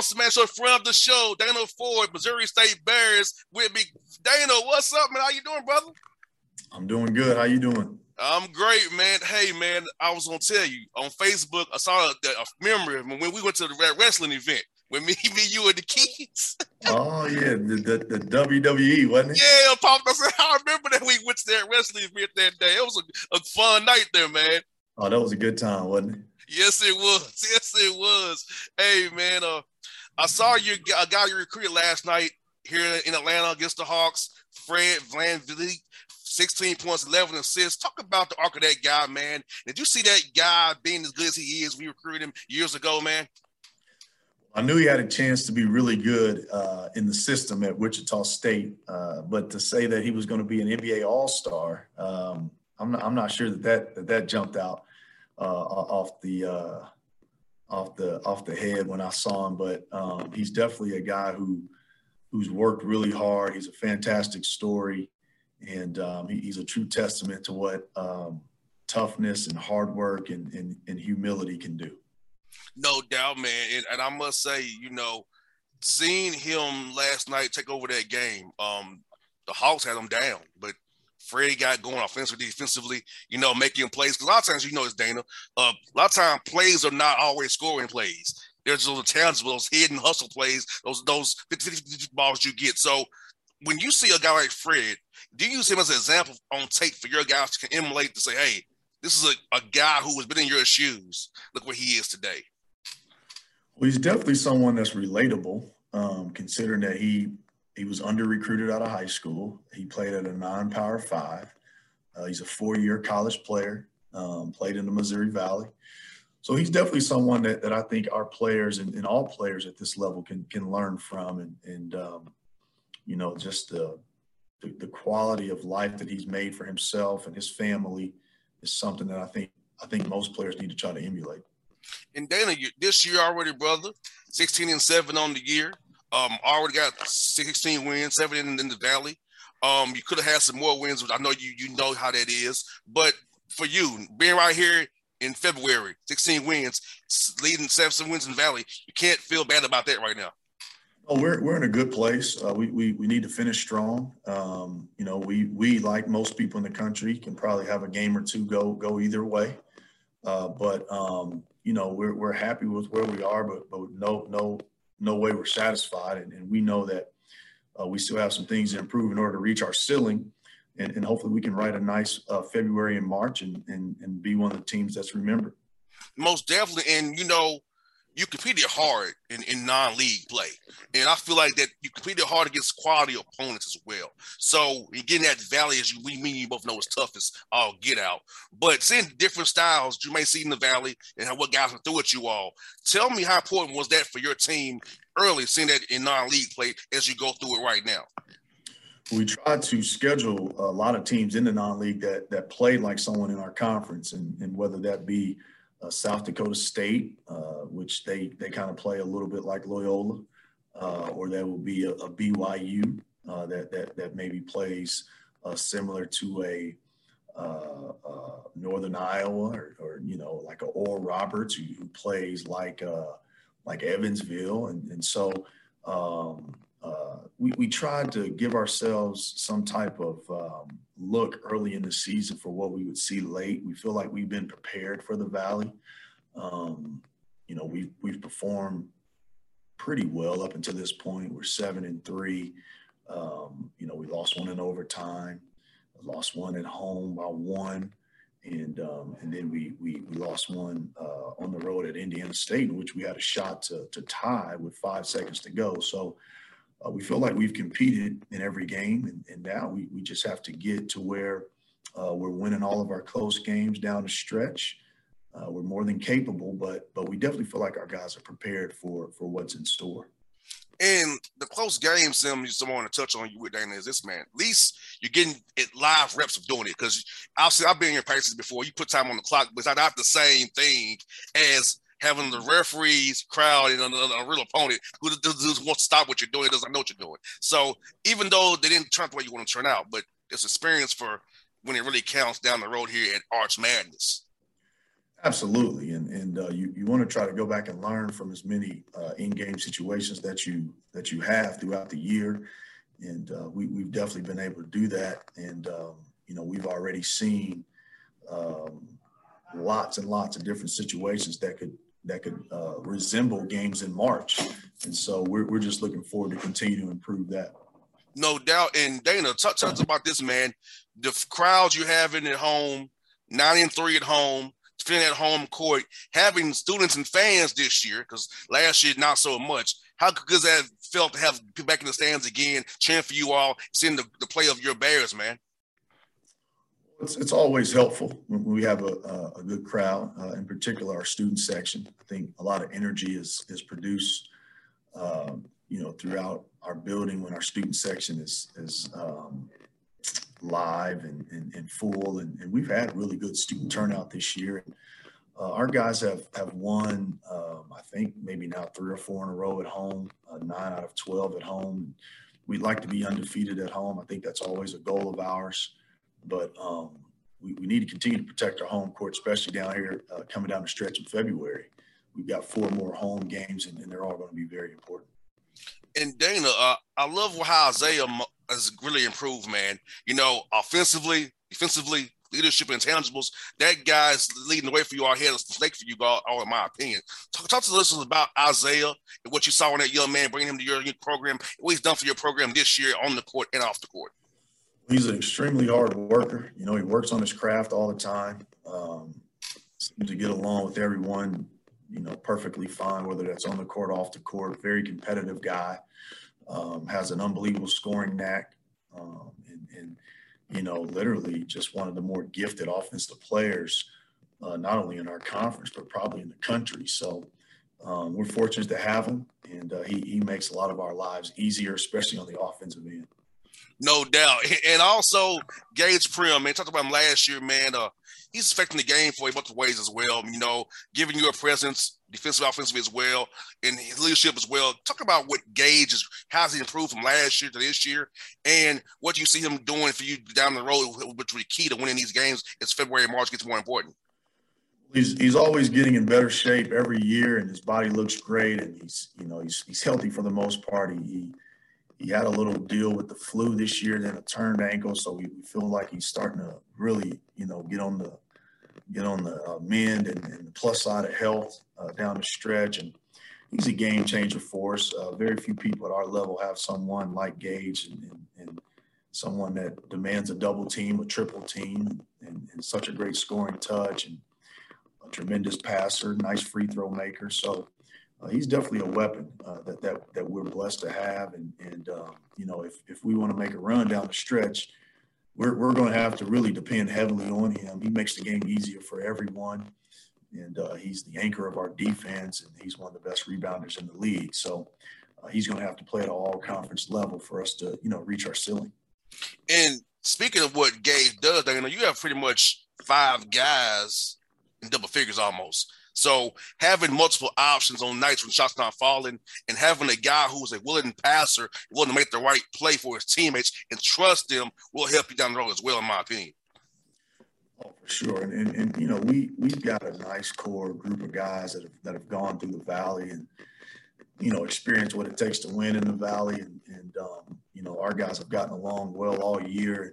awesome man. So friend of the show, Dana Ford, Missouri State Bears with me. Dana, what's up, man? How you doing, brother? I'm doing good. How you doing? I'm great, man. Hey, man, I was gonna tell you on Facebook. I saw a memory when we went to the wrestling event with me, you, and the kids. Oh yeah, the WWE, wasn't it? Yeah, Pop. I remember that we went to that wrestling event that day. It was a fun night there, man. Oh, that was a good time, wasn't it? Yes, it was. Yes, it was. Hey, man. I saw a guy you recruited last night here in Atlanta against the Hawks, Fred VanVleet, 16 points, 11 assists. Talk about the arc of that guy, man. Did you see that guy being as good as he is? We recruited him years ago, man. I knew he had a chance to be really good in the system at Wichita State, but to say that he was going to be an NBA All-Star, I'm not sure that jumped out off the head when I saw him. But he's definitely a guy who's worked really hard. He's a fantastic story, and he's a true testament to what toughness and hard work and humility can do. No doubt, man. And I must say, seeing him last night take over that game, the Hawks had him down, but Fred got going offensively, defensively, making plays. Because a lot of times, it's Dana, a lot of times plays are not always scoring plays. There's those tangible, those hidden hustle plays, those 50 balls you get. So when you see a guy like Fred, do you use him as an example on tape for your guys to emulate to say, hey, this is a guy who has been in your shoes. Look where he is today. Well, he's definitely someone that's relatable, considering that he was under-recruited out of high school. He played at a non-Power 5. He's a 4-year college player, played in the Missouri Valley. So he's definitely someone that I think our players and all players at this level can learn from. And just the quality of life that he's made for himself and his family is something that I think most players need to try to emulate. And Dana, this year already, brother, 16-7 on the year. Already got 16 wins, 7 in the Valley. You could have had some more wins, which I know you know how that is. But for you, being right here in February, 16 wins, leading 7 wins in the Valley, you can't feel bad about that right now. Oh, we're in a good place. We need to finish strong. We like most people in the country can probably have a game or two go either way. But we're happy with where we are, but no way we're satisfied. And we know that we still have some things to improve in order to reach our ceiling. And hopefully we can write a nice February and March and be one of the teams that's remembered. Most definitely. And, you competed hard in non-league play. And I feel like that you competed hard against quality opponents as well. So getting that Valley, as you both know, is tough as all get out. But seeing different styles you may see in the Valley and what guys are through at you all, tell me how important was that for your team early, seeing that in non-league play as you go through it right now? We tried to schedule a lot of teams in the non-league that played like someone in our conference, and whether that be South Dakota State, which they kind of play a little bit like Loyola, or that will be a BYU that maybe plays similar to a Northern Iowa, or like a Oral Roberts who plays like Evansville, and so we tried to give ourselves some type of look early in the season for what we would see late. We feel like we've been prepared for the Valley. We've performed pretty well up until this point. We're 7-3. We lost one in overtime, lost one at home by 1. And then we lost one on the road at Indiana State, in which we had a shot to tie with 5 seconds to go. So we feel like we've competed in every game, and now we just have to get to where we're winning all of our close games down the stretch. We're more than capable, but we definitely feel like our guys are prepared for what's in store. And the close game, someone want to touch on you with, Dana, is this, man. At least you're getting live reps of doing it, because I've been in your practices before. You put time on the clock, but it's not the same thing as having the referees, crowd, and a real opponent who wants to stop what you're doing, doesn't know what you're doing. So even though they didn't turn out the way you want to turn out, but it's experience for when it really counts down the road here at Arch Madness. Absolutely. And and you want to try to go back and learn from as many in-game situations that you have throughout the year, and we've definitely been able to do that. And we've already seen lots and lots of different situations that could resemble games in March, and so we're just looking forward to continue to improve that. No doubt. And Dana, talk to us about this, man. The crowds you're having at home, 9-3 at home, defending at home court, having students and fans this year, because last year not so much. How good does that feel to have people back in the stands again, cheering for you all, seeing the play of your Bears, man? It's always helpful when we have a good crowd, in particular our student section. I think a lot of energy is produced, throughout our building when our student section is live and full. And we've had really good student turnout this year. And our guys have won, I think maybe now 3 or 4 in a row at home, 9 out of 12 at home. We'd like to be undefeated at home. I think that's always a goal of ours. But we need to continue to protect our home court, especially down here coming down the stretch in February. We've got 4 more home games, and they're all going to be very important. And Dana, I love how Isaiah has really improved, man. Offensively, defensively, leadership, and intangibles. That guy's leading the way for you all here. It's the snake for you all, in my opinion. Talk to the listeners about Isaiah and what you saw in that young man, bringing him to your program, what he's done for your program this year on the court and off the court. He's an extremely hard worker. He works on his craft all the time. Seems to get along with everyone, perfectly fine, whether that's on the court, off the court. Very competitive guy. Has an unbelievable scoring knack. And literally just one of the more gifted offensive players, not only in our conference, but probably in the country. So we're fortunate to have him, and he makes a lot of our lives easier, especially on the offensive end. No doubt. And also, Gage Prim, man, talked about him last year, man. He's affecting the game for a bunch of ways as well, giving you a presence, defensive, offensively as well, and his leadership as well. Talk about what Gage is, how's he improved from last year to this year, and what you see him doing for you down the road, which will be key to winning these games as February and March gets more important. He's always getting in better shape every year, and his body looks great, and he's healthy for the most part. He had a little deal with the flu this year, then a turned ankle. So we feel like he's starting to really, get on the mend and the plus side of health down the stretch. And he's a game changer for us. Very few people at our level have someone like Gage and someone that demands a double team, a triple team, and such a great scoring touch and a tremendous passer, nice free throw maker. So he's definitely a weapon that we're blessed to have. And if we want to make a run down the stretch, we're going to have to really depend heavily on him. He makes the game easier for everyone. And he's the anchor of our defense, and he's one of the best rebounders in the league. So he's going to have to play at an all-conference level for us to, reach our ceiling. And speaking of what Gage does, you have pretty much 5 guys in double figures almost. So having multiple options on nights when shots not falling, and having a guy who's a willing passer, willing to make the right play for his teammates and trust them will help you down the road as well, in my opinion. Oh, for sure. And we've got a nice core group of guys that have gone through the Valley and, experienced what it takes to win in the Valley. And our guys have gotten along well all year.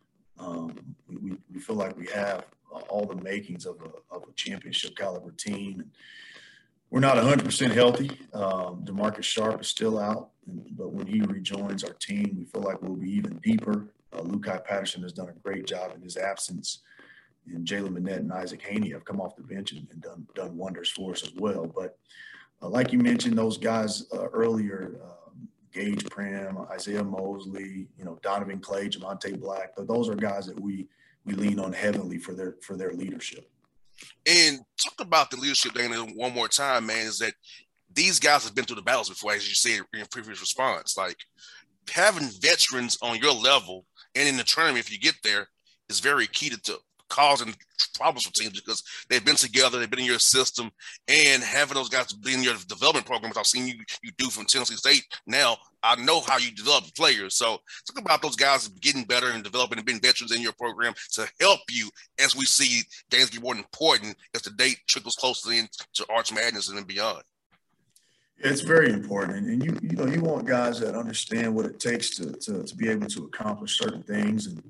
We feel like we have all the makings of a championship caliber team. And we're not 100% healthy. DeMarcus Sharp is still out, but when he rejoins our team, we feel like we'll be even deeper. Lukai Patterson has done a great job in his absence, and Jalen Manette and Isaac Haney have come off the bench and done wonders for us as well. But like you mentioned, those guys earlier, Gage Prim, Isaiah Mosley, Donovan Clay, Javonte Black, those are guys that we lean on heavily for their leadership. And talk about the leadership, Dana, one more time, man, is that these guys have been through the battles before, as you said in your previous response. Like, having veterans on your level and in the tournament, if you get there, is very key to causing problems for teams because they've been together, they've been in your system, and having those guys be in your development program, which I've seen you do from Tennessee State. Now I know how you develop players. So talk about those guys getting better and developing and being veterans in your program to help you as we see games get more important as the date trickles closer into Arch Madness and then beyond. It's very important, and you want guys that understand what it takes to be able to accomplish certain things, and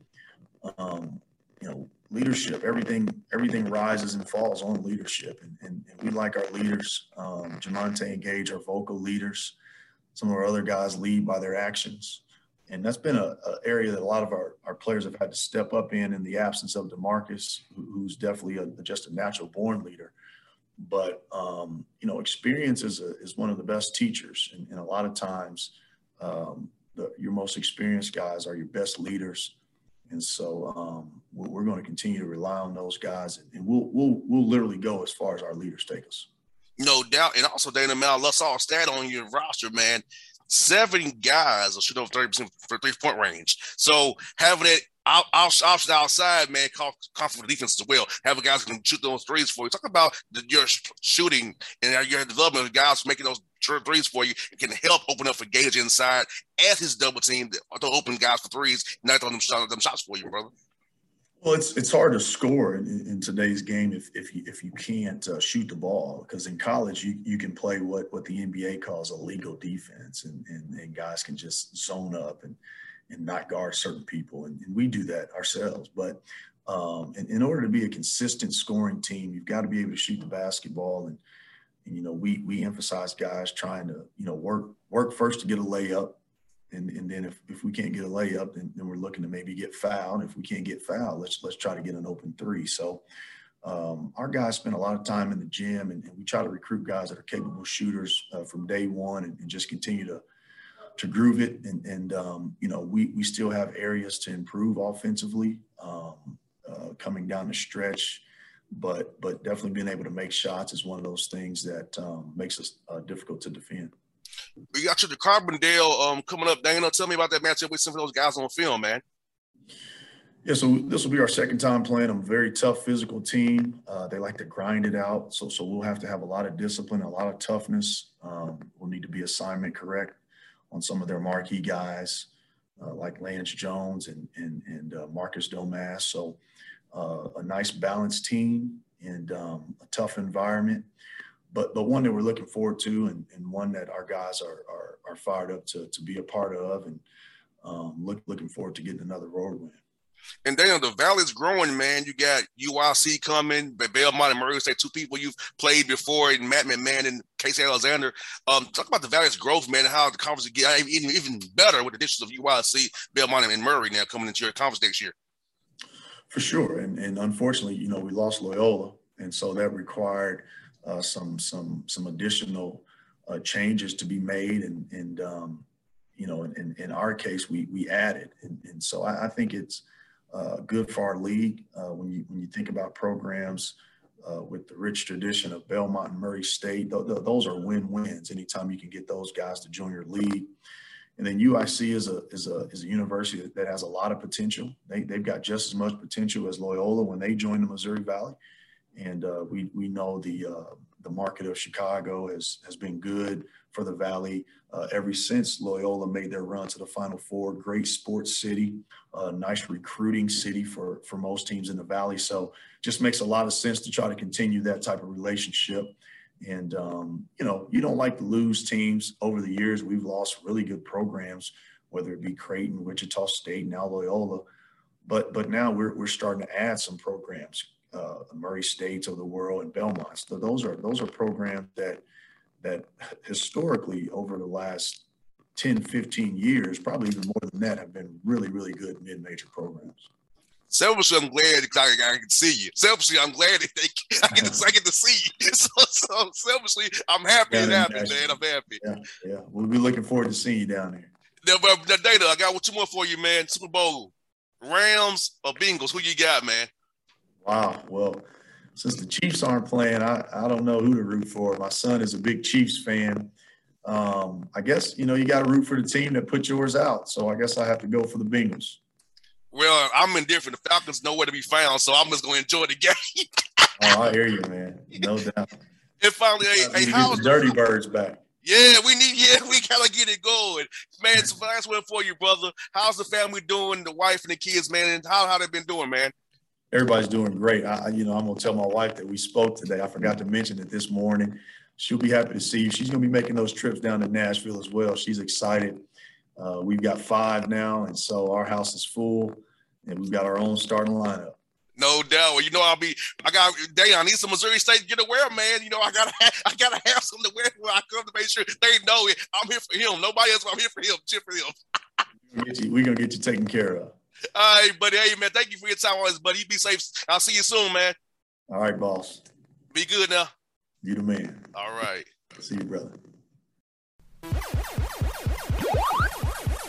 leadership. Everything rises and falls on leadership, and we like our leaders. Jamonte and Gage are vocal leaders. Some of our other guys lead by their actions, and that's been an area that a lot of our players have had to step up in the absence of DeMarcus, who's definitely just a natural born leader. But, experience is one of the best teachers. And a lot of times your most experienced guys are your best leaders. And so we're going to continue to rely on those guys. And we'll literally go as far as our leaders take us. No doubt. And also, Dana Mel, let's all stat on your roster, man. 7 guys will shoot over 30% for 3-point range. So having it option outside, man, confident defense as well. Having guys who can shoot those threes for you. Talk about your shooting and your development of guys making those threes for you. It can help open up for Gage inside as his double team to open guys for threes, not throwing them shots for you, brother. Well, it's hard to score in today's game if you can't shoot the ball, because in college you can play what the NBA calls a legal defense, and guys can just zone up and not guard certain people, and we do that ourselves. But in order to be a consistent scoring team, you've got to be able to shoot the basketball, and we emphasize guys trying to work first to get a layup. And then if we can't get a layup, then we're looking to maybe get fouled. If we can't get fouled, let's try to get an open 3. So our guys spend a lot of time in the gym, and we try to recruit guys that are capable shooters from day one, and just continue to groove it. And we still have areas to improve offensively coming down the stretch, but definitely being able to make shots is one of those things that makes us difficult to defend. We got you to Carbondale coming up. Dana, tell me about that matchup with some of those guys on film, man. Yeah, so this will be our second time playing them. Very tough physical team. They like to grind it out, so we'll have to have a lot of discipline, a lot of toughness. We'll need to be assignment correct on some of their marquee guys like Lance Jones and Marcus Domass. So a nice balanced team and a tough environment. But one that we're looking forward to, and one that our guys are fired up to be a part of, and looking forward to getting another road win. And then the Valley's growing, man. You got UIC coming, Belmont and Murray State, 2 people you've played before, and Matt McMahon and Casey Alexander. Talk about the Valley's growth, man, and how the conference will get even better with the additions of UIC, Belmont, and Murray now coming into your conference next year. For sure, and unfortunately, we lost Loyola, and so that required some additional changes to be made, and in our case we added, and so I think it's good for our league when you think about programs with the rich tradition of Belmont and Murray State. Those are win-wins anytime you can get those guys to join your league. And then UIC is a university that has a lot of potential. They've got just as much potential as Loyola when they joined the Missouri Valley. And we know the market of Chicago has been good for the Valley ever since Loyola made their run to the Final Four. Great sports city, nice recruiting city for most teams in the Valley. So just makes a lot of sense to try to continue that type of relationship. And, you don't like to lose teams. Over the years, we've lost really good programs, whether it be Creighton, Wichita State, now Loyola. But now we're starting to add some programs. Murray States of the world and Belmont. So those are programs that historically over the last 10, 15 years, probably even more than that, have been really, really good mid-major programs. Selfishly, I'm glad I can see you. Selfishly, I'm glad that I get to see you. So selfishly, I'm happy and happy, man. I'm happy. Yeah. We'll be looking forward to seeing you down there. Now, Data, I got 2 more for you, man. Super Bowl, Rams or Bengals? Who you got, man? Wow. Well, since the Chiefs aren't playing, I don't know who to root for. My son is a big Chiefs fan. I guess, you got to root for the team that put yours out. So I guess I have to go for the Bengals. Well, I'm indifferent. The Falcons nowhere to be found, so I'm just going to enjoy the game. Oh, I hear you, man. No doubt. And finally, hey, how's the Dirty Birds back? Yeah, we gotta get it going, man. It's a nice one for you, brother. How's the family doing? The wife and the kids, man, and how they been doing, man? Everybody's doing great. I'm gonna tell my wife that we spoke today. I forgot to mention it this morning. She'll be happy to see you. She's gonna be making those trips down to Nashville as well. She's excited. We've got 5 now, and so our house is full, and we've got our own starting lineup. No doubt. Well, I need some Missouri State gear to wear, man. I gotta have something to wear when I come to make sure they know it. I'm here for him. Nobody else. I'm here for him. Cheer for him. We're gonna get you taken care of. All right, buddy. Hey, man. Thank you for your time on this, buddy. You be safe. I'll see you soon, man. All right, boss. Be good now. You the man. All right. See you, brother.